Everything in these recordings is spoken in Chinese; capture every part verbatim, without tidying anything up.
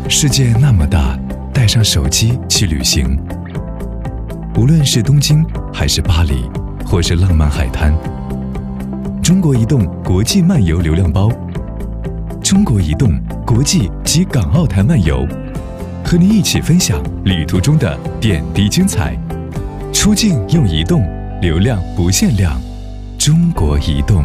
世界那么大，带上手机去旅行。无论是东京还是巴黎，或是浪漫海滩，中国移动国际漫游流量包，中国移动国际及港澳台漫游，和你一起分享旅途中的点滴精彩。出境用移动，流量不限量。中国移动。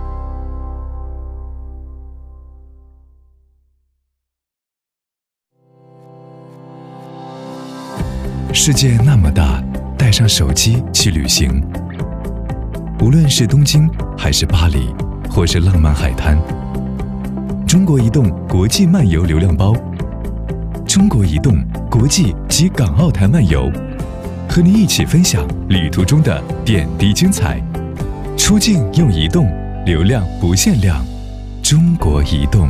世界那么大，带上手机去旅行。无论是东京还是巴黎，或是浪漫海滩，中国移动国际漫游流量包，中国移动国际及港澳台漫游，和你一起分享旅途中的点滴精彩。出境用移动，流量不限量。中国移动。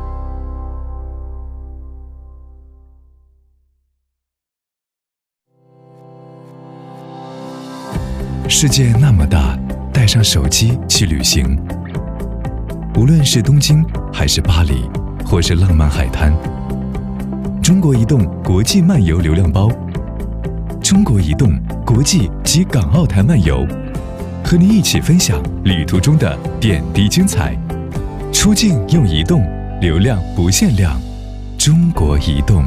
世界那么大，带上手机去旅行。无论是东京还是巴黎，或是浪漫海滩，中国移动国际漫游流量包，中国移动国际及港澳台漫游，和你一起分享旅途中的点滴精彩。出境用移动，流量不限量。中国移动。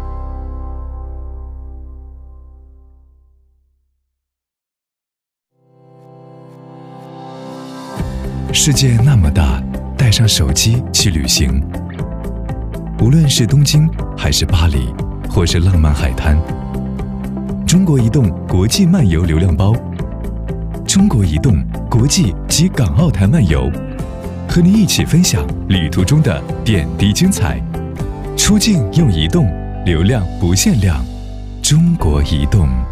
世界那么大，带上手机去旅行。无论是东京还是巴黎，或是浪漫海滩，中国移动国际漫游流量包，中国移动国际及港澳台漫游，和你一起分享旅途中的点滴精彩。出境用移动，流量不限量。中国移动。